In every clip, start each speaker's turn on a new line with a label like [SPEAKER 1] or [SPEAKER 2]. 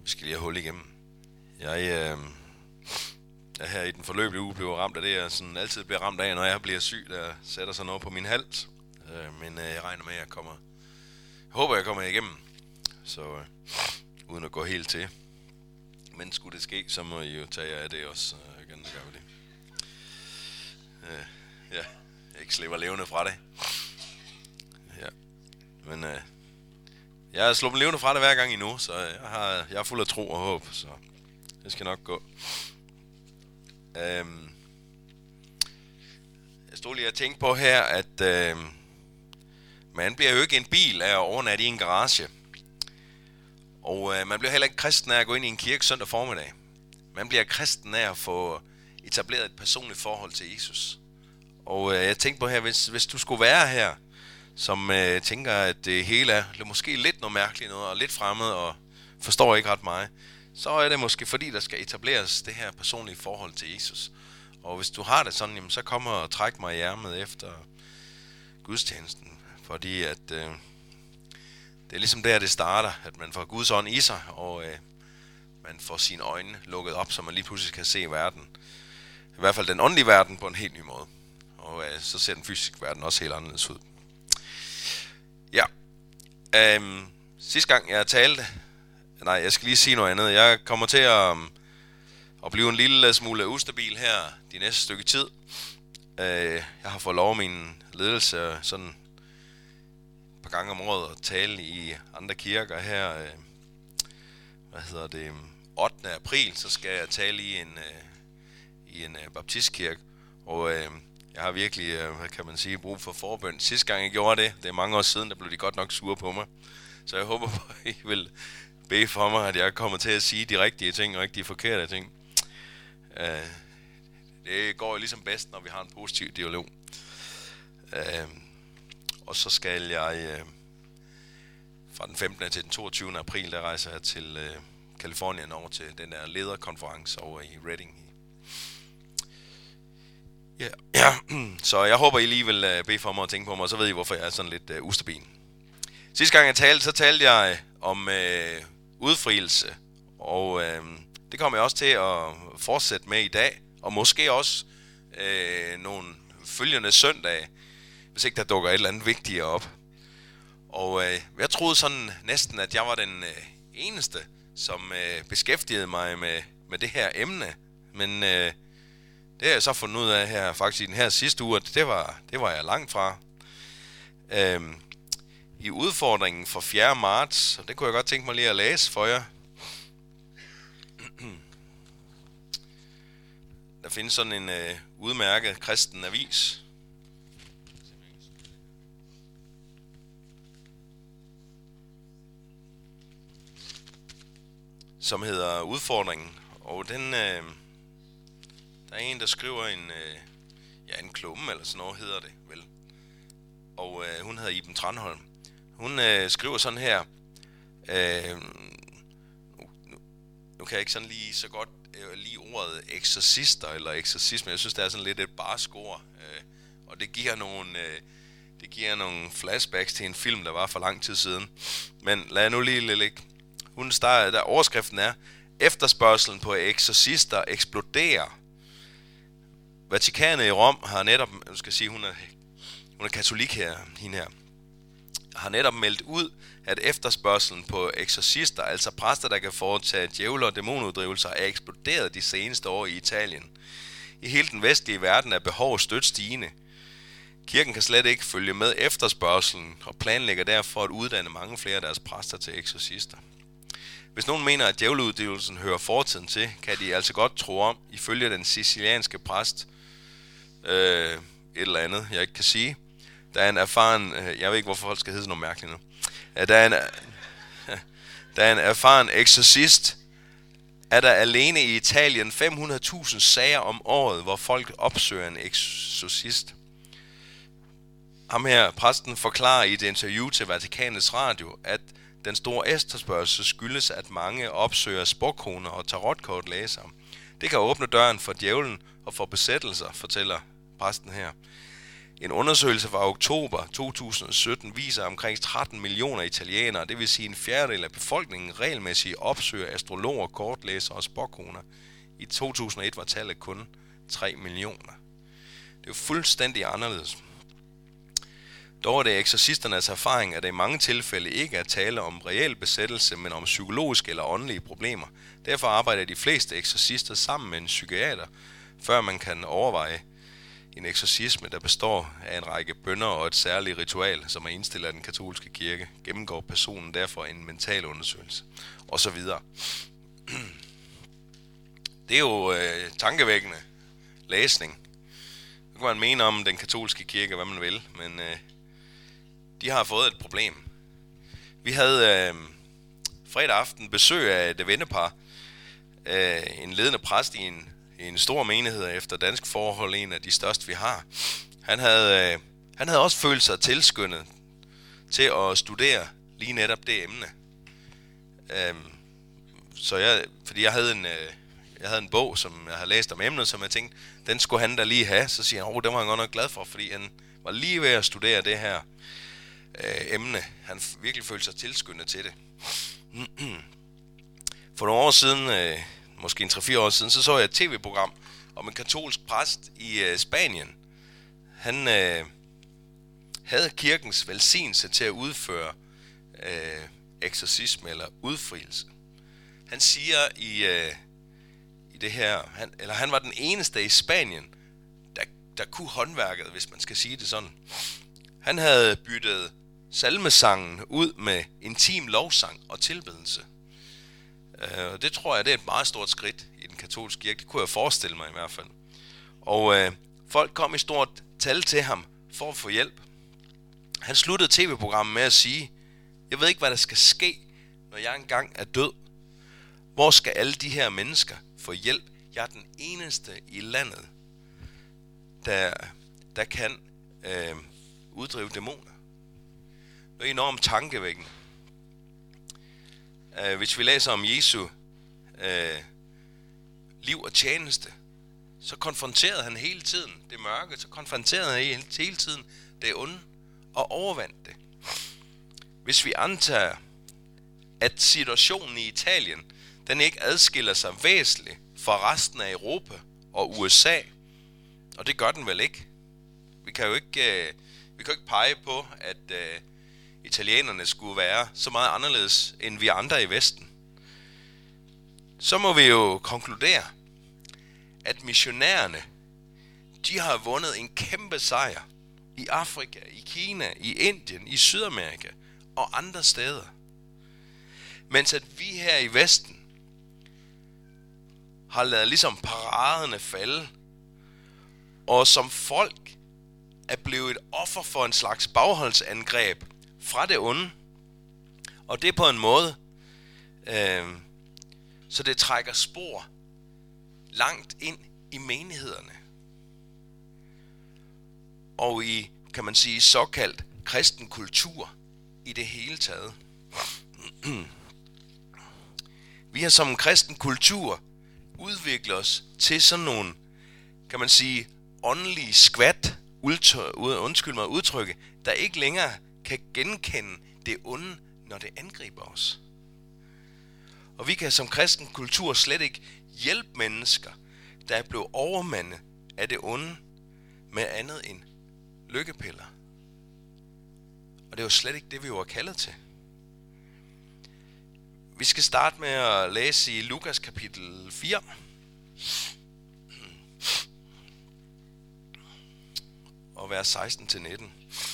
[SPEAKER 1] Vi skal lige have hul igennem. Jeg her i den forløbige uge blev ramt af det, jeg sådan altid bliver ramt af, når jeg bliver syg, der sætter sig noget på min hals. Men jeg regner med, at jeg håber, jeg kommer igennem. Så uden at gå helt til. Men skulle det ske, så må I jo tage jer af det også. Igen, gør vi det. Ja, jeg ikke slipper levende fra det. Ja, men jeg har sluppet levende fra det hver gang endnu, så jeg er fuld af tro og håb, så det skal nok gå. Jeg stod lige og tænkte på her, at man bliver jo ikke en bil af at overnatte i en garage. Og man bliver heller ikke kristen af at gå ind i en kirke søndag formiddag. Man bliver kristen af at få etableret et personligt forhold til Jesus. Og jeg tænkte på her, hvis du skulle være her, som tænker, at det hele er måske lidt noget mærkeligt noget, og lidt fremmed, og forstår ikke ret meget, så er det måske fordi, der skal etableres det her personlige forhold til Jesus. Og hvis du har det sådan, jamen, så kommer og træk mig i ærmet efter gudstjenesten. Fordi at det er ligesom der, det starter, at man får Guds ånd i sig, og man får sine øjne lukket op, så man lige pludselig kan se verden. I hvert fald den åndelige verden på en helt ny måde. Og så ser den fysiske verden også helt anderledes ud. Ja. Sidste gang jeg talte... Nej, jeg skal lige sige noget andet. Jeg kommer til at blive en lille smule ustabil her de næste stykke tid. Jeg har fået lov af min ledelse sådan et par gange om året at tale i andre kirker her. 8. april, så skal jeg tale i en baptistkirke. Og jeg har virkelig, hvad kan man sige, brug for forbøn. Sidste gang jeg gjorde det er mange år siden, der blev de godt nok sure på mig. Så jeg håber på, at I vil bede for mig, at jeg kommer til at sige de rigtige ting og ikke de forkerte ting. Det går jo ligesom bedst, når vi har en positiv dialog. Og så skal jeg fra den 15. til den 22. april, der rejser jeg til Californien over til den der lederkonference over i Redding. Ja. Så jeg håber, I lige vil bede for mig og tænke på mig, og så ved I, hvorfor jeg er sådan lidt ustabil. Sidste gang jeg talte, så talte jeg om udfrielse, og det kommer jeg også til at fortsætte med i dag, og måske også nogle følgende søndage, hvis ikke der dukker et eller andet vigtigere op. Og jeg troede sådan næsten, at jeg var den eneste, som beskæftigede mig med det her emne, men det har jeg så fundet ud af her faktisk i den her sidste uge, at det var jeg langt fra. I udfordringen for 4. marts, og det kunne jeg godt tænke mig lige at læse for jer. Der findes sådan en udmærket kristen avis, som hedder Udfordringen, og den der er en, der skriver en klumme eller sådan noget hedder det vel, og hun hedder Iben Tranholm. Hun skriver sådan her, nu kan jeg ikke sådan lige så godt lige ordet eksorcister eller eksorcisme. Jeg synes, det er sådan lidt et barsk ord, og det giver nogle flashbacks til en film, der var for lang tid siden. Men lad nu lige ligge. Hun starter, der overskriften er, efterspørgselen på eksorcister eksploderer. Vatikanet i Rom har netop, jeg skal sige, hun er katolik her, hende her, har netop meldt ud, at efterspørgselen på eksorcister, altså præster, der kan foretage djævle- og dæmonuddrivelser, er eksploderet de seneste år i Italien. I hele den vestlige verden er behov stødt stigende. Kirken kan slet ikke følge med efterspørgselen og planlægger derfor at uddanne mange flere af deres præster til eksorcister. Hvis nogen mener, at djævleuddrivelsen hører fortiden til, kan de altså godt tro om, ifølge den sicilianske præst, et eller andet, jeg ikke kan sige. Der er en erfaren, jeg ved ikke, hvorfor folk skal hedde sådan noget mærkeligt nu. Der er en erfaren eksorcist, er der alene i Italien 500.000 sager om året, hvor folk opsøger en eksorcist. Ham her, præsten, forklarer i et interview til Vatikanets Radio, at den store efterspørgsel skyldes, at mange opsøger spåkoner og tarotkortlæsere. Det kan åbne døren for djævlen og for besættelser, fortæller præsten her. En undersøgelse fra oktober 2017 viser, at omkring 13 millioner italienere, det vil sige en fjerdedel af befolkningen, regelmæssigt opsøger astrologer, kortlæsere og spåkoner. I 2001 var tallet kun 3 millioner. Det er jo fuldstændig anderledes. Dog er det eksorcisternes erfaring, at der i mange tilfælde ikke er tale om reel besættelse, men om psykologiske eller åndelige problemer. Derfor arbejder de fleste eksorcister sammen med en psykiater, før man kan overveje en eksorcisme, der består af en række bønner og et særligt ritual, som er indstillet af den katolske kirke. Gennemgår personen derfor en mental undersøgelse, og så videre. Det er jo tankevækkende læsning. Nu kan man mene om den katolske kirke, hvad man vil, men de har fået et problem. Vi havde fredag aften besøg af et vennepar, en ledende præst i en stor menighed efter dansk forhold, en af de største vi har. Han havde også følt sig tilskyndet til at studere lige netop det emne. Fordi jeg havde en bog, som jeg havde læst om emnet, som jeg tænkte, den skulle han da lige have. Så siger han, det var han godt nok glad for, fordi han var lige ved at studere det her emne. Han virkelig følte sig tilskyndet til det. For nogle år siden, måske 3-4 år siden, så jeg et tv-program om en katolsk præst i Spanien. Han havde kirkens velsignelse til at udføre eksorcisme eller udfrielse. Han siger i det her, han var den eneste i Spanien, der kunne håndværket, hvis man skal sige det sådan. Han havde byttet salmesangen ud med intim lovsang og tilbedelse. Det tror jeg, det er et meget stort skridt i den katolske kirke. Det kunne jeg forestille mig i hvert fald. Og folk kom i stort tal til ham for at få hjælp. Han sluttede tv-programmet med at sige, jeg ved ikke, hvad der skal ske, når jeg engang er død. Hvor skal alle de her mennesker få hjælp? Jeg er den eneste i landet, der kan uddrive dæmoner. Det er enormt tankevækkende. Hvis vi læser om Jesu liv og tjeneste, så konfronterede han hele tiden det mørke, så konfronterede han hele tiden det onde og overvandt det. Hvis vi antager, at situationen i Italien, den ikke adskiller sig væsentligt fra resten af Europa og USA, og det gør den vel ikke. Vi kan jo ikke pege på, at italienerne skulle være så meget anderledes end vi andre i Vesten. Så må vi jo konkludere, at missionærerne, de har vundet en kæmpe sejr i Afrika, i Kina, i Indien, i Sydamerika og andre steder. Mens at vi her i Vesten har ladet ligesom paraderne falde, og som folk er blevet et offer for en slags bagholdsangreb fra det onde. Og det er på en måde, så det trækker spor langt ind i menighederne. Og i, kan man sige, såkaldt kristen kultur i det hele taget. Vi har som en kristen kultur udviklet os til sådan nogle, kan man sige, åndelige skvat, undskyld mig udtrykke, der ikke længere kan genkende det onde, når det angriber os. Og vi kan som kristen kultur slet ikke hjælpe mennesker, der er blevet overmandet af det onde, med andet end lykkepiller. Og det er jo slet ikke det, vi var kaldet til. Vi skal starte med at læse i Lukas kapitel 4. Og vers 16-19.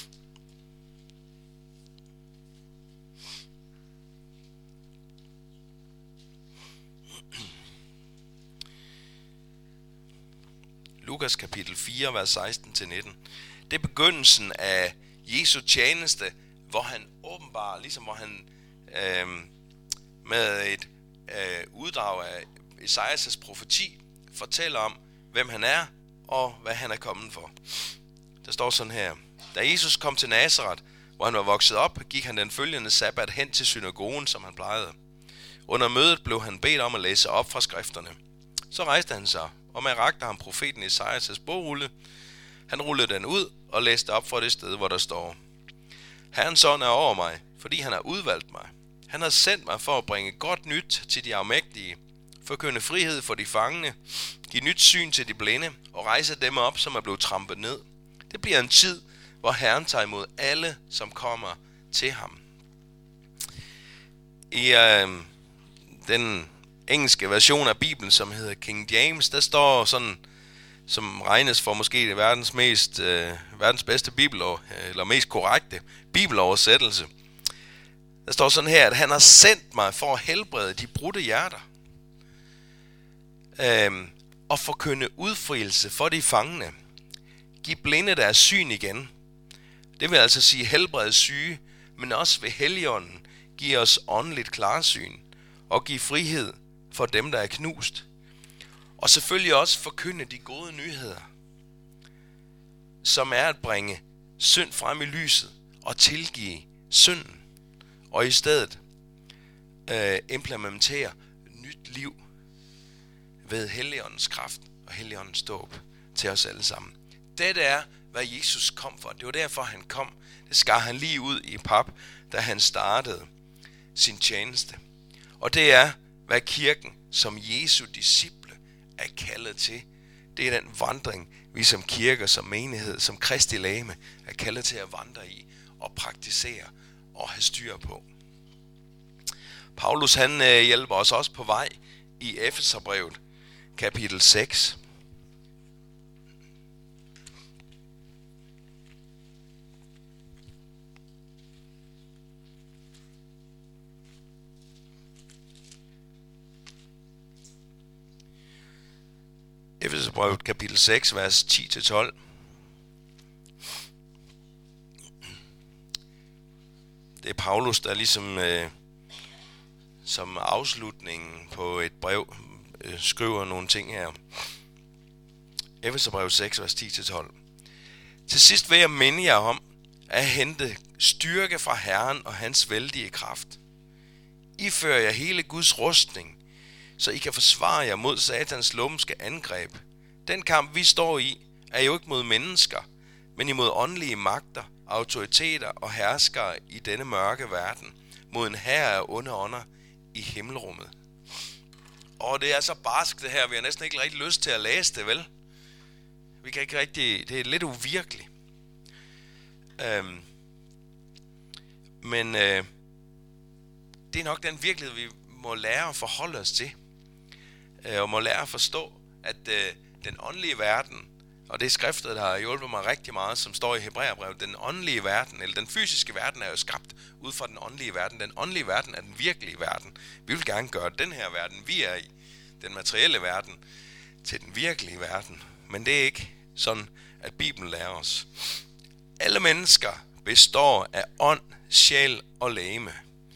[SPEAKER 1] Lukas kapitel 4, vers 16-19. Det er begyndelsen af Jesu tjeneste, hvor han åbenbart, ligesom hvor han med et uddrag af Esajas' profeti, fortæller om, hvem han er og hvad han er kommet for. Der står sådan her. Da Jesus kom til Nazaret, hvor han var vokset op, gik han den følgende sabbat hen til synagogen, som han plejede. Under mødet blev han bedt om at læse op fra skrifterne. Så rejste han sig, og man rakte ham profeten Esajas' bogrulle. Han rullede den ud og læste op fra det sted, hvor der står: Herrens ånd er over mig, fordi han har udvalgt mig. Han har sendt mig for at bringe godt nyt til de afmægtige, forkynde frihed for de fangne, give nyt syn til de blinde og rejse dem op, som er blevet trampet ned. Det bliver en tid, hvor Herren tager imod alle, som kommer til ham. I den engelske version af Bibelen, som hedder King James, der står sådan, som regnes for måske verdens bedste eller mest korrekte bibeloversættelse. Der står sådan her, at han har sendt mig for at helbrede de brudte hjerter, og forkynde udfrielse for de fangne, give blinde deres syn igen. Det vil altså sige helbrede syge, men også ved Helligånden give os åndeligt klarsyn og give frihed for dem, der er knust. Og selvfølgelig også forkynde de gode nyheder, som er at bringe synd frem i lyset og tilgive synden, og i stedet implementere nyt liv ved Helligåndens kraft og Helligåndens dåb til os alle sammen. Dette er, hvad Jesus kom for. Det var derfor, han kom. Det skar han lige ud i pap, da han startede sin tjeneste. Og det er, hvad kirken som Jesu disciple er kaldet til. Det er den vandring, vi som kirke, som menighed, som Kristi legeme er kaldet til at vandre i og praktisere og have styr på. Paulus han hjælper os også på vej i Efeserbrevet kapitel 6. Efeserbrevet kapitel 6, vers 10-12. Det er Paulus, der ligesom som afslutningen på et brev skriver nogle ting her. Efeserbrevet 6, vers 10-12. Til sidst vil jeg minde jer om at hente styrke fra Herren og hans vældige kraft. Ifører jer hele Guds rustning, så I kan forsvare jer mod Satans lumske angreb. Den kamp, vi står i, er jo ikke mod mennesker, men imod åndelige magter, autoriteter og herskere i denne mørke verden, mod en hær af onde ånder i himmelrummet. Og det er så barsk det her, vi har næsten ikke rigtig lyst til at læse det, vel? Vi kan ikke rigtig, det er lidt uvirkeligt. Men det er nok den virkelighed, vi må lære at forholde os til. Og må lære at forstå, at den åndelige verden, og det er skriftet, der har hjulpet mig rigtig meget, som står i Hebræerbrevet, den åndelige verden, eller den fysiske verden, er jo skabt ud fra den åndelige verden. Den åndelige verden er den virkelige verden. Vi vil gerne gøre den her verden, vi er i, den materielle verden, til den virkelige verden. Men det er ikke sådan, at Bibelen lærer os. Alle mennesker består af ånd, sjæl og legeme.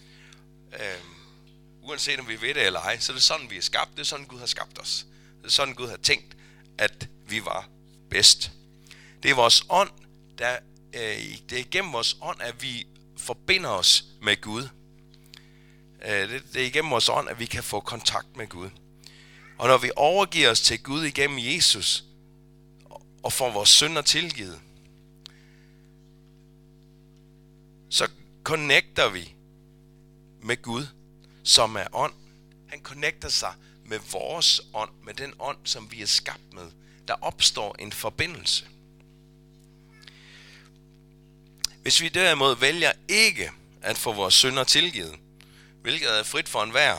[SPEAKER 1] Uanset om vi ved det eller ej, så er det sådan, vi er skabt. Det er sådan, Gud har skabt os. Det er sådan, Gud har tænkt, at vi var bedst. Det er vores ånd, det er igennem vores ånd, at vi forbinder os med Gud. Det er igennem vores ånd, at vi kan få kontakt med Gud. Og når vi overgiver os til Gud igennem Jesus, og får vores synder tilgivet, så connecter vi med Gud, som er ånd. Han connecter sig med vores ånd, med den ånd, som vi er skabt med. Der opstår en forbindelse. Hvis vi derimod vælger ikke at få vores synder tilgivet, hvilket er frit for enhver,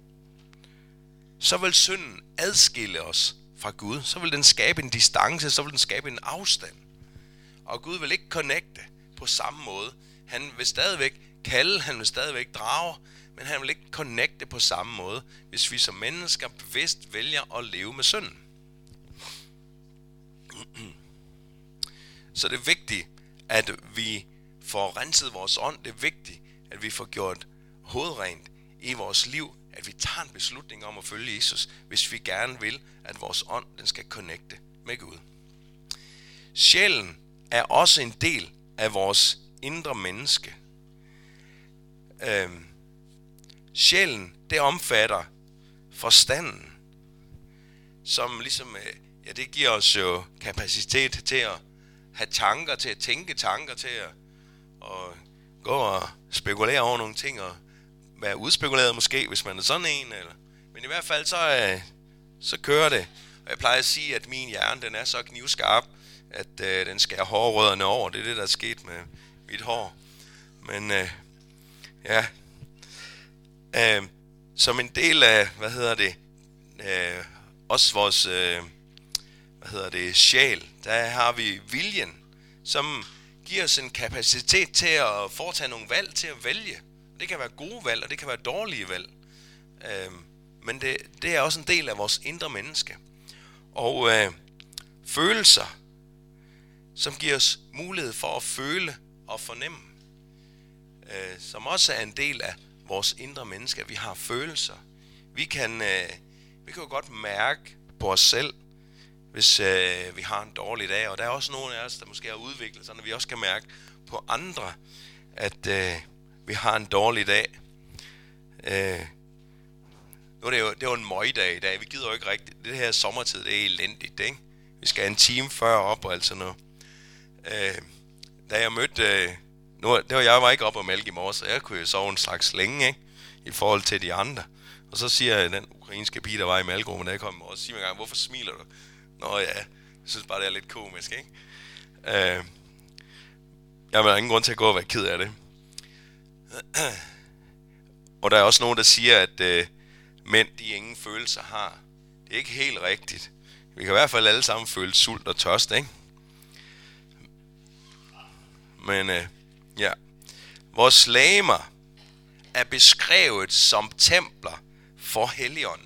[SPEAKER 1] så vil synden adskille os fra Gud. Så vil den skabe en distance, så vil den skabe en afstand. Og Gud vil ikke connecte på samme måde. Han vil stadigvæk kalde, han vil stadigvæk drage, men han vil ikke connecte på samme måde, hvis vi som mennesker bevidst vælger at leve med synden. Så det er vigtigt, at vi får renset vores ånd. Det er vigtigt, at vi får gjort hovedrent i vores liv, at vi tager en beslutning om at følge Jesus, hvis vi gerne vil, at vores ånd den skal connecte med Gud. Sjælen er også en del af vores indre menneske. Sjælen, det omfatter forstanden, som ligesom, det giver os jo kapacitet til have tanker, til at tænke tanker, til at gå og spekulere over nogle ting, og være udspekuleret måske, hvis man er sådan en. Eller. Men i hvert fald, så kører det. Og jeg plejer at sige, at min hjerne, den er så knivskarp, at den skærer hårrødderne over. Det er det, der er sket med mit hår. Men ja, som en del af, også vores, sjæl, der har vi viljen, som giver os en kapacitet til at foretage nogle valg, til at vælge. Det kan være gode valg, og det kan være dårlige valg. Men det er også en del af vores indre menneske. Og følelser, som giver os mulighed for at føle og fornemme, som også er en del af vores indre menneske, at vi har følelser. Vi kan jo godt mærke på os selv, hvis vi har en dårlig dag, og der er også nogle af os, der måske har udviklet sig, når vi også kan mærke på andre, at vi har en dårlig dag. Nu er det jo en møgdag i dag, vi gider jo ikke rigtigt. Det her sommertid, det er elendigt, ikke? Vi skal en time før op og alt sådan noget. Da jeg mødte... Jeg var ikke op og mælke i morges, så jeg kunne jo sove en slags længe, ikke? I forhold til de andre. Og så siger den ukrainske pige, der var i malgruppen, da jeg kom, og siger mig engang, hvorfor smiler du? Nå ja, jeg synes bare, det er lidt komisk, ikke? Jeg har ingen grund til at gå og være ked af det. Og der er også nogen, der siger, at mænd, de ingen følelser har. Det er ikke helt rigtigt. Vi kan i hvert fald alle sammen føle sult og tørst, ikke? Men ja, vores legemer er beskrevet som templer for Helligånden.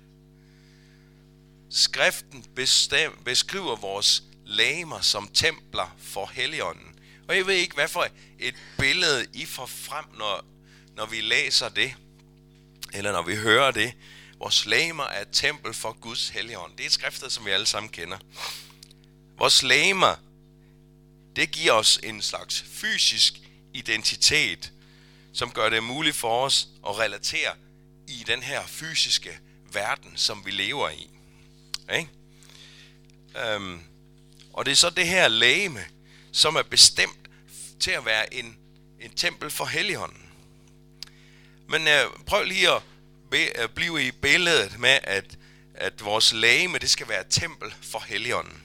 [SPEAKER 1] Skriften beskriver vores legemer som templer for Helligånden. Og jeg ved ikke, hvad for et billede I får frem, når vi læser det, eller når vi hører det. Vores legemer er et tempel for Guds Helligånd. Det er et skriftet, som vi alle sammen kender. Vores legemer, det giver os en slags fysisk identitet, som gør det muligt for os at relatere i den her fysiske verden, som vi lever i. Ikke? Og det er så det her legeme, som er bestemt til at være en tempel for Helligånden. Men prøv lige at blive i billedet med, at vores legeme, det skal være et tempel for Helligånden.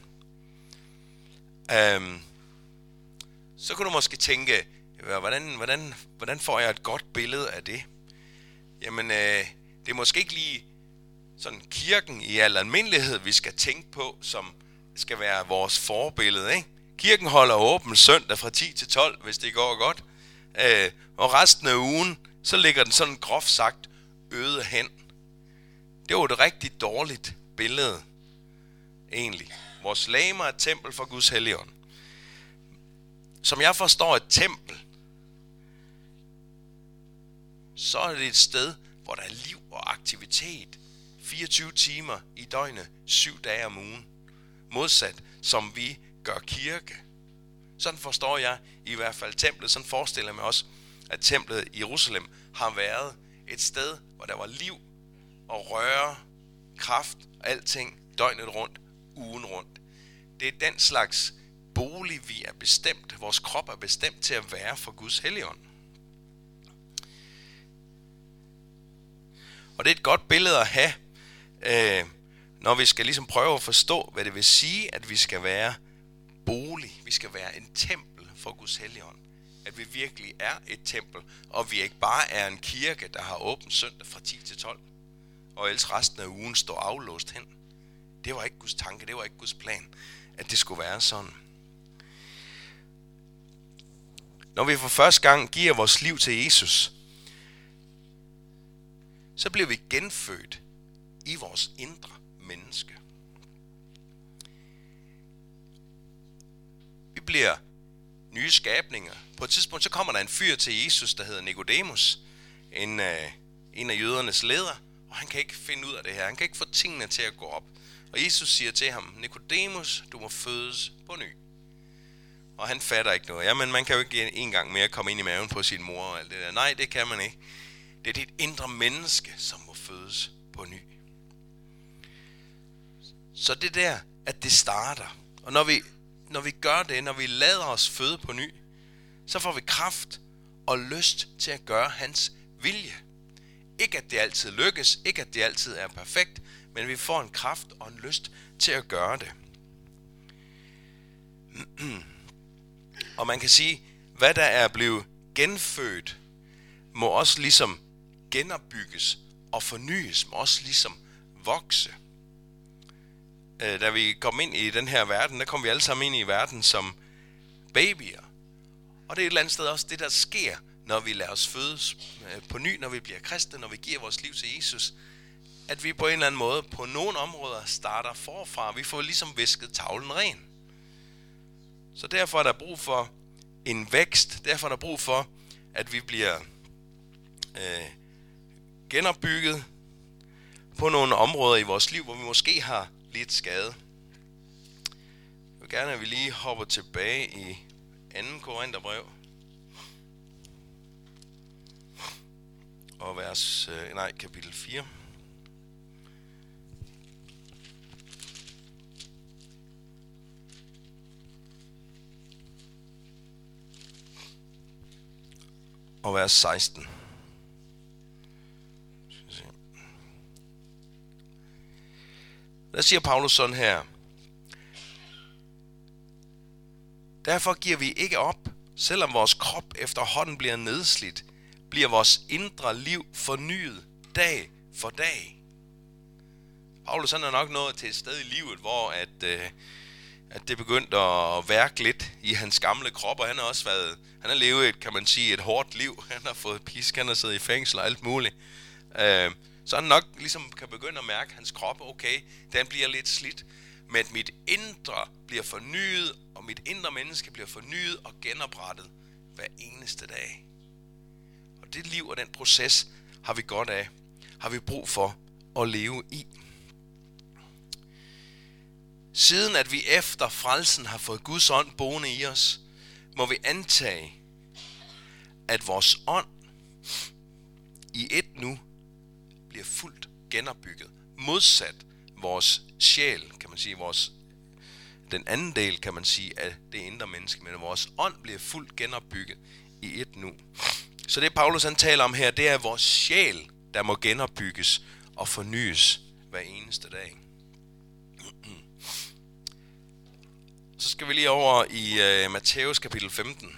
[SPEAKER 1] Så kunne du måske tænke, hvordan får jeg et godt billede af det? Jamen, det er måske ikke lige sådan kirken i al almindelighed, vi skal tænke på, som skal være vores forbillede, ikke? Kirken holder åben søndag fra 10 til 12, hvis det går godt. Og resten af ugen, så ligger den sådan groft sagt øde hen. Det var et rigtig dårligt billede, egentlig. Vores legemer er et tempel for Guds Helligånd. Som jeg forstår et tempel, så er det et sted, hvor der er liv og aktivitet 24 timer i døgnet, 7 dage om ugen. Modsat som vi gør kirke. Sådan forstår jeg i hvert fald templet. Sådan forestiller jeg mig også, at templet i Jerusalem har været et sted, hvor der var liv og røre, kraft og alting døgnet rundt, ugen rundt. Det er den slags bolig, vi er bestemt. Vores krop er bestemt til at være for Guds Helligånd. Og det er et godt billede at have, når vi skal ligesom prøve at forstå, hvad det vil sige, at vi skal være bolig. Vi skal være en tempel for Guds Helligånd. At vi virkelig er et tempel, og vi ikke bare er en kirke, der har åbent søndag fra 10 til 12, og ellers resten af ugen står aflåst hen. Det var ikke Guds tanke, det var ikke Guds plan, at det skulle være sådan. Når vi for første gang giver vores liv til Jesus, så bliver vi genfødt i vores indre menneske. Vi bliver nye skabninger. På et tidspunkt så kommer der en fyr til Jesus, der hedder Nikodemus, en af jødernes ledere, og han kan ikke finde ud af det her. Han kan ikke få tingene til at gå op. Og Jesus siger til ham, Nikodemus, du må fødes på ny. Og han fatter ikke noget. Jamen, man kan jo ikke en gang mere komme ind i maven på sin mor og alt det der. Nej, det kan man ikke. Det er dit indre menneske, som må fødes på ny. Så det der, at det starter. Og når vi gør det, når vi lader os føde på ny, så får vi kraft og lyst til at gøre hans vilje. Ikke at det altid lykkes, ikke at det altid er perfekt, men vi får en kraft og en lyst til at gøre det. Og man kan sige, hvad der er blevet genfødt, må også ligesom genopbygges og fornyes, må også ligesom vokse. Da vi kom ind i den her verden, der kom vi alle sammen ind i verden som babyer. Og det er et eller andet sted også det, der sker, når vi lader os fødes på ny, når vi bliver kristne, når vi giver vores liv til Jesus, at vi på en eller anden måde, på nogle områder, starter forfra. Vi får ligesom visket tavlen ren. Så derfor er der brug for en vækst. Derfor er der brug for, at vi bliver genopbygget på nogle områder i vores liv, hvor vi måske har lidt skade. Jeg vil gerne, at vi lige hopper tilbage i 2. Korintherbrev. Og kapitel 4. Og vers 16. Der siger Paulus sådan her: derfor giver vi ikke op, selvom vores krop efterhånden bliver nedslidt, bliver vores indre liv fornyet dag for dag. Paulus han er nok nået til et sted i livet, hvor at det begyndte at værke lidt i hans gamle krop, og han har levet kan man sige, et hårdt liv. Han har fået pisk, han har siddet i fængsel og alt muligt. Så han nok ligesom kan begynde at mærke, at hans krop, okay, den bliver lidt slidt, men mit indre bliver fornyet, og mit indre menneske bliver fornyet og genoprettet hver eneste dag. Og det liv og den proces har vi godt af, har vi brug for at leve i. Siden at vi efter frelsen har fået Guds ånd boende i os, må vi antage, at vores ånd i et nu bliver fuldt genopbygget. Modsat vores sjæl, kan man sige, den anden del, kan man sige, af det indre menneske, men vores ånd bliver fuldt genopbygget i et nu. Så det Paulus han taler om her, det er vores sjæl, der må genopbygges og fornyes hver eneste dag. Så skal vi lige over i Matthæus kapitel 15.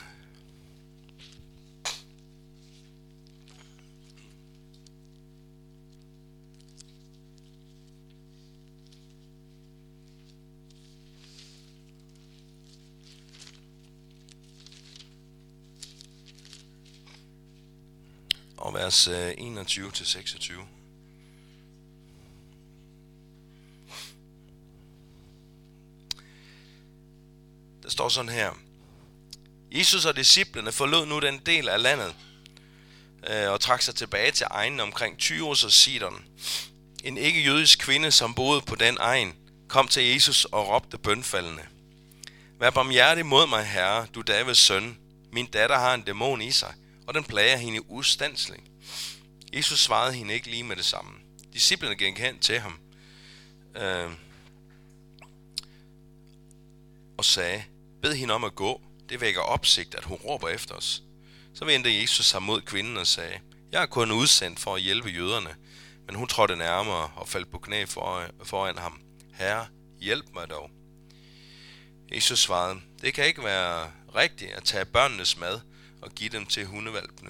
[SPEAKER 1] Og vers 21-26. Der står sådan her: Jesus og disciplene forlod nu den del af landet og trak sig tilbage til egnen omkring Tyros og Sidon. En ikke-jødisk kvinde, som boede på den egen, kom til Jesus og råbte bønfaldende: vær barmhjertig mod mig, Herre, du Davids søn. Min datter har en dæmon i sig, og den plager hende ustandselig. Jesus svarede hende ikke lige med det samme. Disciplene gik hen til ham og sagde: bed hende om at gå. Det vækker opsigt, at hun råber efter os. Så vendte Jesus sig mod kvinden og sagde: jeg er kun udsendt for at hjælpe jøderne. Men hun trådte nærmere og faldt på knæ foran ham. Herre, hjælp mig dog. Jesus svarede: det kan ikke være rigtigt at tage børnenes mad og give dem til hundehvalpene.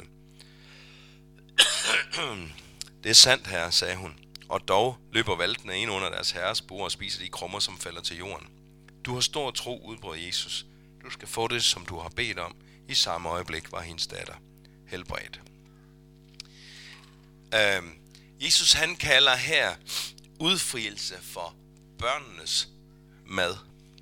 [SPEAKER 1] Det er sandt, herre, sagde hun. Og dog løber hvalpene ind under deres herres bord og spiser de krummer, som falder til jorden. Du har stor tro, udbrød Jesus. Du skal få det, som du har bedt om. I samme øjeblik var hendes datter helbredt. Jesus han kalder her udfrielse for børnenes mad.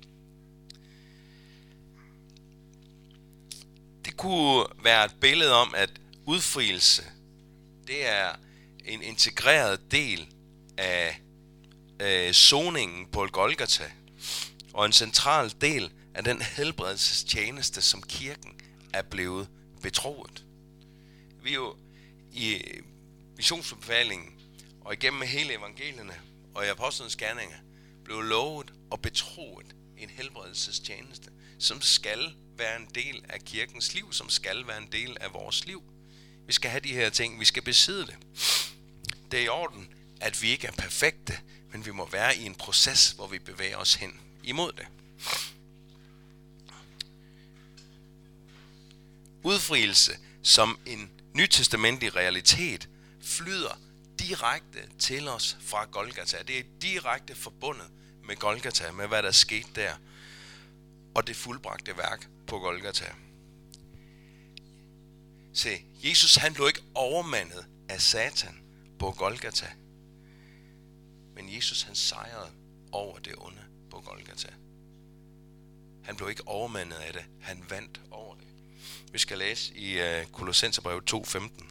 [SPEAKER 1] Det kunne være et billede om, at udfrielse, det er en integreret del af soningen på Golgata, og en central del af den helbredelsestjeneste, som kirken er blevet betroet. Vi er jo i missionsbefalingen og igennem hele evangelierne og i apostlenes gerninger blev lovet og betroet en helbredelsestjeneste, som skal være en del af kirkens liv, som skal være en del af vores liv. Vi skal have de her ting, vi skal besidde det. Det er i orden, at vi ikke er perfekte, men vi må være i en proces, hvor vi bevæger os hen imod det. Udfrielse som en nytestamentlig realitet flyder direkte til os fra Golgata. Det er direkte forbundet med Golgata, med hvad der skete der, og det fuldbragte værk på Golgata. Se, Jesus han blev ikke overmandet af Satan på Golgata, men Jesus han sejrede over det onde på Golgata. Han blev ikke overmandet af det, han vandt over det. Vi skal læse i Kolossenserbrevet 2:15.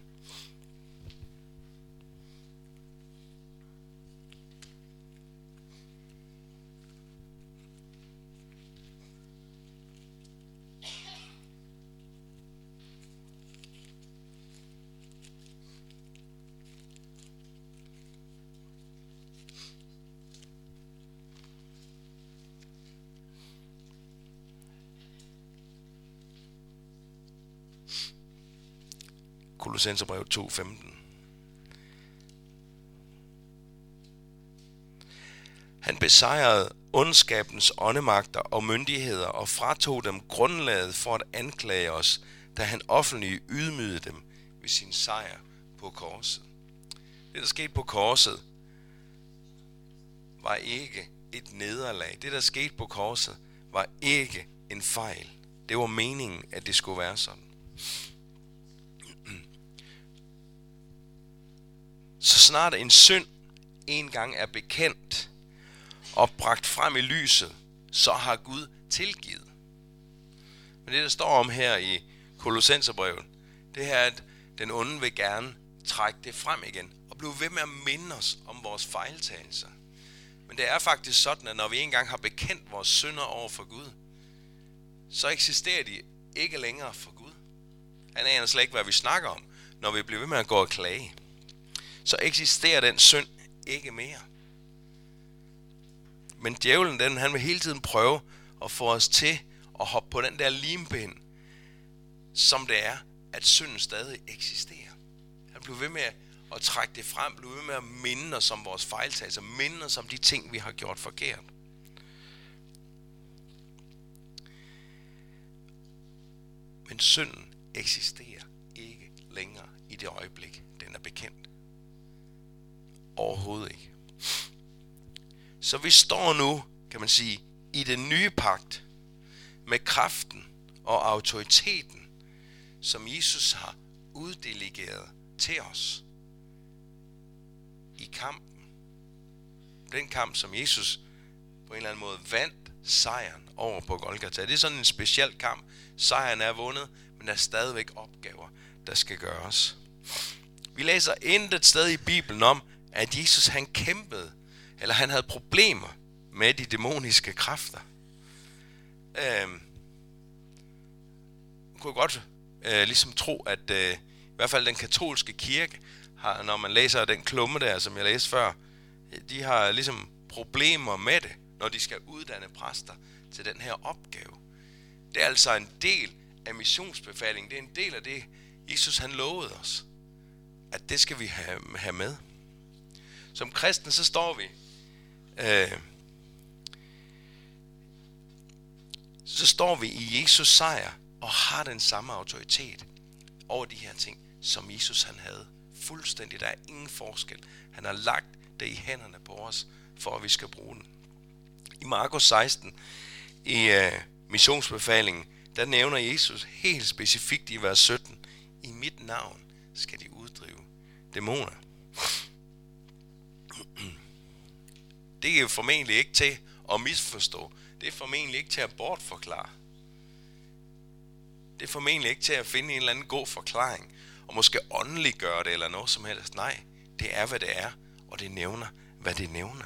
[SPEAKER 1] Kolossenserbrevet 2:15. Han besejrede ondskabens åndemagter og myndigheder og fratog dem grundlaget for at anklage os, da han offentligt ydmygede dem ved sin sejr på korset. Det, der skete på korset, var ikke et nederlag. Det, der skete på korset, var ikke en fejl. Det var meningen, at det skulle være sådan. Så snart en synd en gang er bekendt og bragt frem i lyset, så har Gud tilgivet. Men det, der står om her i Kolossenserbrevet, det er, at den onde vil gerne trække det frem igen og blive ved med at minde os om vores fejltagelser. Men det er faktisk sådan, at når vi engang har bekendt vores synder over for Gud, så eksisterer de ikke længere for Gud. Han aner slet ikke, hvad vi snakker om, når vi bliver ved med at gå og klage. Så eksisterer den synd ikke mere. Men djævlen, han vil hele tiden prøve at få os til at hoppe på den der limpind, som det er, at synden stadig eksisterer. Han bliver ved med at trække det frem, bliver ved med at minde os om vores fejltagelser, minde os om de ting, vi har gjort forkert. Men synden eksisterer ikke længere i det øjeblik, den er bekendt. Overhovedet ikke. Så vi står nu, kan man sige, i den nye pagt med kraften og autoriteten, som Jesus har uddelegeret til os i kampen. Den kamp, som Jesus på en eller anden måde vandt sejren over på Golgata. Det er sådan en speciel kamp. Sejren er vundet, men der er stadigvæk opgaver, der skal gøres. Vi læser intet sted i Bibelen om, at Jesus han kæmpede, eller han havde problemer med de dæmoniske kræfter. Man kunne godt ligesom tro, at i hvert fald den katolske kirke, har, når man læser den klumme der, som jeg læste før, de har ligesom problemer med det, når de skal uddanne præster til den her opgave. Det er altså en del af missionsbefalingen. Det er en del af det, Jesus han lovede os, at det skal vi have med. Som kristne, så står vi i Jesus sejr og har den samme autoritet over de her ting, som Jesus han havde. Fuldstændig, der er ingen forskel. Han har lagt det i hænderne på os, for at vi skal bruge den. I Markus 16, i missionsbefalingen, der nævner Jesus helt specifikt i vers 17, i mit navn skal de uddrive dæmoner. Det er jo formentlig ikke til at misforstå. Det er formentlig ikke til at bortforklare. Det er formentlig ikke til at finde en eller anden god forklaring, og måske åndeligt gøre det eller noget som helst. Nej, det er hvad det er, og det nævner hvad det nævner.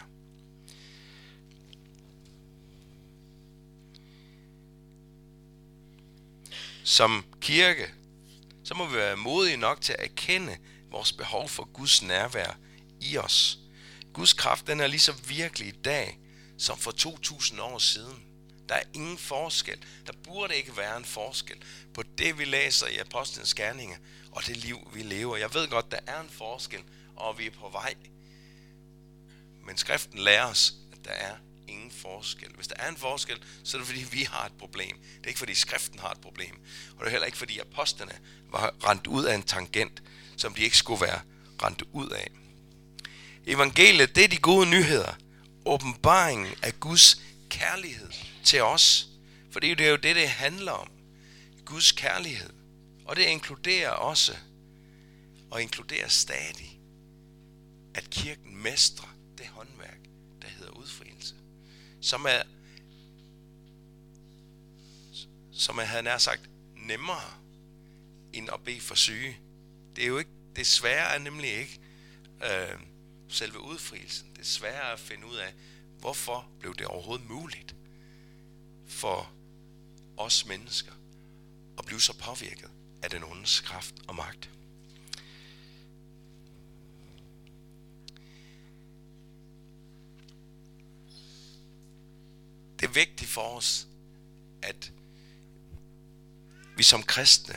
[SPEAKER 1] Som kirke, så må vi være modige nok til at erkende vores behov for Guds nærvær i os. Guds kraft, den er lige så virkelig i dag, som for 2000 år siden. Der er ingen forskel. Der burde ikke være en forskel på det, vi læser i Apostlenes Gerninger, og det liv, vi lever. Jeg ved godt, der er en forskel, og vi er på vej. Men skriften lærer os, at der er ingen forskel. Hvis der er en forskel, så er det fordi, vi har et problem. Det er ikke fordi, skriften har et problem. Og det er heller ikke fordi, apostlene var rendt ud af en tangent, som de ikke skulle være rendt ud af. Evangeliet, det er de gode nyheder. Åbenbaringen af Guds kærlighed til os. For det er jo det handler om. Guds kærlighed. Og det inkluderer også, og inkluderer stadig, at kirken mestrer det håndværk, der hedder udfrielse. Som jeg havde nær sagt, nemmere end at bede for syge. Det er jo ikke, det svære er nemlig ikke selve udfrielsen. Det svære er at finde ud af, hvorfor blev det overhovedet muligt for os mennesker at blive så påvirket af den ondes kraft og magt. Det er vigtigt for os, at vi som kristne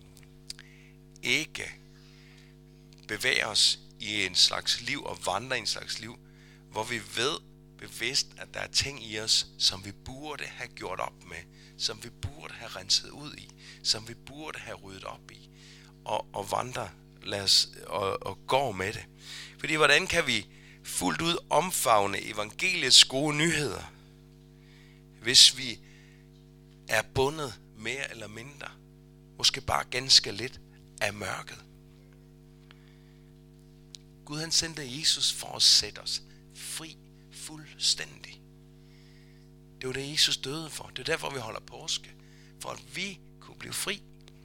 [SPEAKER 1] ikke bevæger os i en slags liv og vandrer i en slags liv, hvor vi ved bevidst, at der er ting i os, som vi burde have gjort op med, som vi burde have renset ud i, som vi burde have ryddet op i, og vandre og går med det. Fordi hvordan kan vi fuldt ud omfavne evangeliets gode nyheder, hvis vi er bundet mere eller mindre, måske bare ganske lidt, af mørket? Gud han sendte Jesus for at sætte os fri fuldstændig. Det var det, Jesus døde for. Det er derfor, vi holder påske. For at vi kunne blive fri.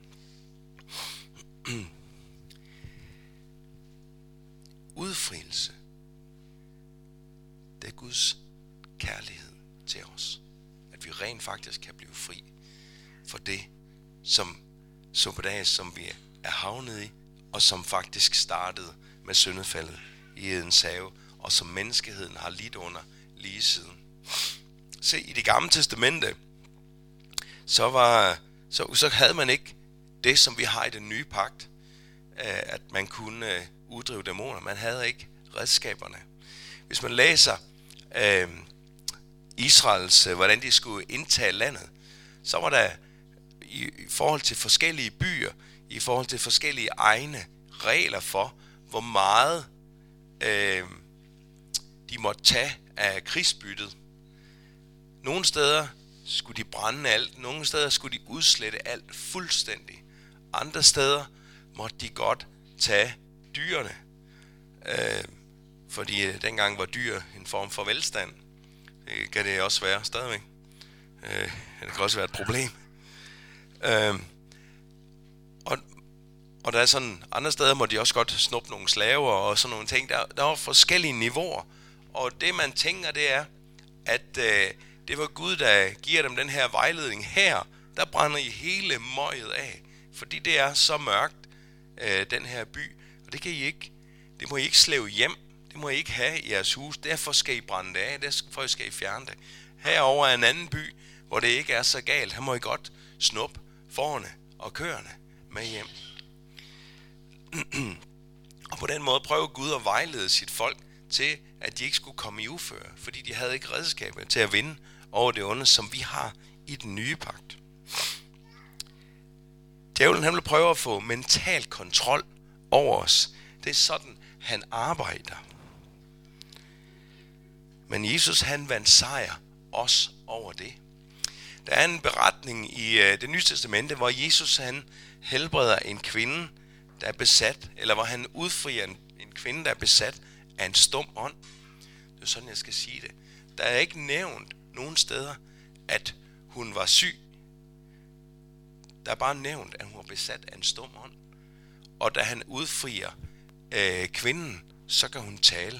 [SPEAKER 1] Udfrielse. Det er Guds kærlighed til os. At vi rent faktisk kan blive fri for det, som vi er havnet i, og som faktisk startede med syndefaldet i Edens have, og som menneskeheden har lidt under lige siden. Se, i det gamle testamente, så havde man ikke det, som vi har i den nye pagt, at man kunne uddrive dæmoner. Man havde ikke redskaberne. Hvis man læser Israels, hvordan de skulle indtage landet, så var der i forhold til forskellige byer, i forhold til forskellige egne, regler for, hvor meget de måtte tage af krigsbyttet. Nogle steder skulle de brænde alt, nogle steder skulle de udslette alt fuldstændig. Andre steder måtte de godt tage dyrene, fordi dengang var dyr en form for velstand. Det kan det også være stadigvæk. Det kan også være et problem. Og der er sådan, andre steder må de også godt snuppe nogle slaver og sådan nogle ting. Der var forskellige niveauer. Og det man tænker, det er, at det var Gud, der giver dem den her vejledning. Her, der brænder I hele møget af. Fordi det er så mørkt, den her by. Og det kan I ikke, det må I ikke slæve hjem. Det må I ikke have i jeres hus. Derfor skal I brænde det af. Derfor skal I fjerne det. Herover er en anden by, hvor det ikke er så galt. Her må I godt snuppe forerne og køerne med hjem. Og på den måde prøver Gud at vejlede sit folk til, at de ikke skulle komme i uføre, fordi de havde ikke redskaber til at vinde over det onde, som vi har i den nye pagt. Djævlen han vil prøve at få mental kontrol over os. Det er sådan, han arbejder. Men Jesus han vandt sejr også over det. Der er en beretning i det nye testamente, hvor Jesus han helbreder en kvinde, der er besat, eller hvor han udfrier en kvinde, der er besat af en stum ånd. Det er sådan, jeg skal sige det. Der er ikke nævnt nogen steder, at hun var syg. Der er bare nævnt, at hun var besat af en stum ånd. Og da han udfrier kvinden, så kan hun tale.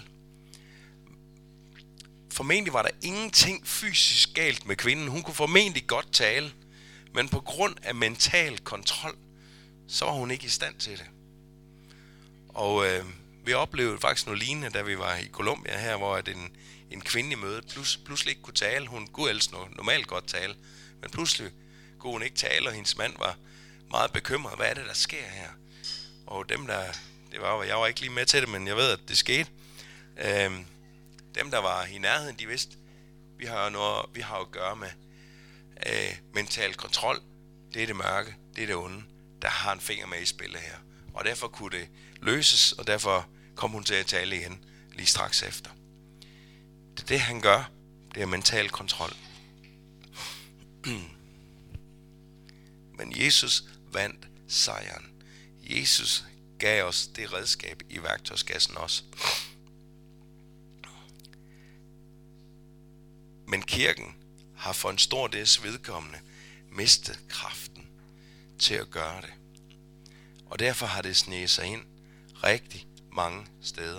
[SPEAKER 1] Formentlig var der ingenting fysisk galt med kvinden. Hun kunne formentlig godt tale. Men på grund af mental kontrol, så var hun ikke i stand til det. Og Vi oplevede faktisk noget lignende, da vi var i Colombia her, hvor en kvinde i mødet pludselig ikke kunne tale. Hun kunne ellers normalt godt tale, men pludselig kunne hun ikke tale, og hendes mand var meget bekymret. Hvad er det, der sker her? Og jeg var ikke lige med til det, men jeg ved, at det skete. Dem, der var i nærheden, de vidste, vi har at gøre med mental kontrol. Det er det mørke, det er det onde, der har en finger med i spillet her. Og derfor kunne det løses, og derfor kom hun til at tale igen lige straks efter. Det han gør, det er mental kontrol. Men Jesus vandt sejren. Jesus gav os det redskab i værktøjskassen også. Men kirken har for en stor dels vedkommende mistet kraften til at gøre det. Og derfor har det sneget sig ind rigtig mange steder.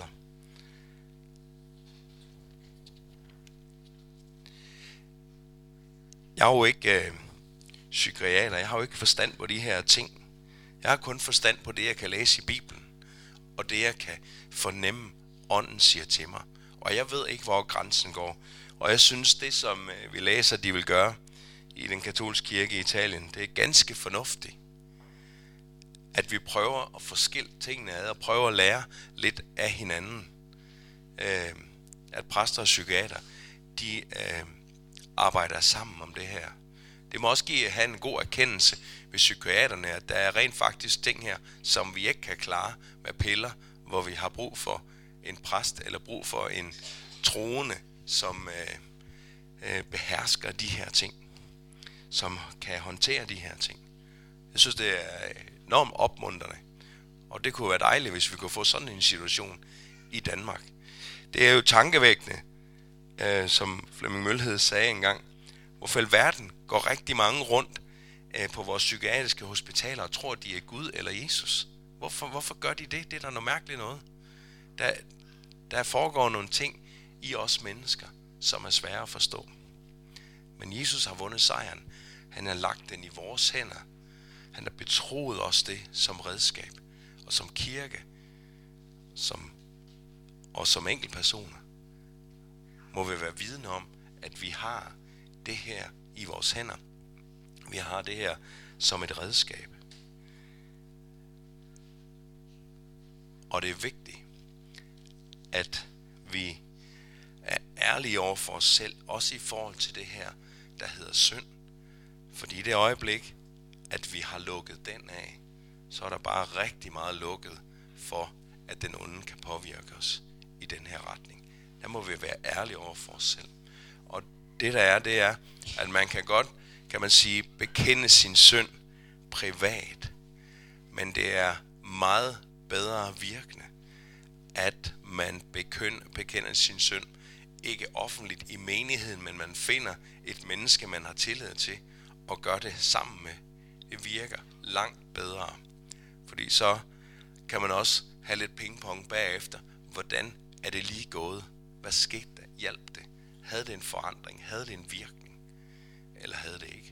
[SPEAKER 1] Jeg er jo ikke psykiater, jeg har jo ikke forstand på de her ting. Jeg har kun forstand på det, jeg kan læse i Bibelen, og det, jeg kan fornemme, ånden siger til mig. Og jeg ved ikke, hvor grænsen går. Og jeg synes, det som vi læser, de vil gøre i den katolske kirke i Italien, det er ganske fornuftigt. At vi prøver at få skilt tingene ad, og prøver at lære lidt af hinanden. At præster og psykiater, de arbejder sammen om det her. Det må også have en god erkendelse ved psykiaterne, at der er rent faktisk ting her, som vi ikke kan klare med piller, hvor vi har brug for en præst eller brug for en troende, som behersker de her ting, som kan håndtere de her ting. Jeg synes, det er enormt opmuntrende, og det kunne være dejligt, hvis vi kunne få sådan en situation i Danmark. Det er jo tankevækkende, som Flemming Mølhed sagde engang, hvorfor alverden går rigtig mange rundt på vores psykiatriske hospitaler og tror, at de er Gud eller Jesus. Hvorfor gør de det? Det er der noget mærkeligt noget. Der foregår nogle ting i os mennesker, som er svære at forstå. Men Jesus har vundet sejren. Han har lagt den i vores hænder. Han har betroet os det som redskab, og som kirke, og som enkeltpersoner. Må vi være vidne om, at vi har det her i vores hænder. Vi har det her som et redskab. Og det er vigtigt, at vi er ærlige over for os selv, også i forhold til det her, der hedder synd. Fordi i det øjeblik, at vi har lukket den af, så er der bare rigtig meget lukket for, at den onde kan påvirke os i den her retning. Der må vi være ærlige over for os selv. Og det der er, det er, at man kan godt, kan man sige, bekende sin synd privat. Men det er meget bedre virkende, at man bekender sin synd ikke offentligt i menigheden, men man finder et menneske, man har tillid til, og gør det sammen med. Det virker langt bedre. Fordi så kan man også have lidt pingpong bagefter. Hvordan er det lige gået? Hvad skete der? Hjalp det? Havde det en forandring? Havde det en virkning? Eller havde det ikke?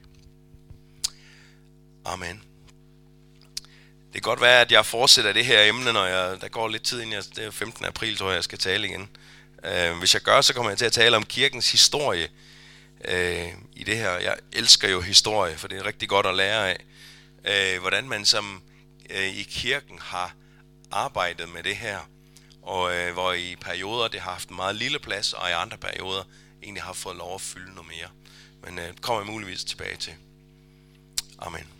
[SPEAKER 1] Amen. Det kan godt være, at jeg fortsætter det her emne, når der går lidt tid inden. Det er 15. april, tror jeg skal tale igen. Hvis jeg gør, så kommer jeg til at tale om kirkens historie i det her. Jeg elsker jo historie, for det er rigtig godt at lære af, hvordan man som i kirken har arbejdet med det her. Og hvor i perioder det har haft en meget lille plads, og i andre perioder egentlig har fået lov at fylde noget mere. Men det kommer jeg muligvis tilbage til. Amen.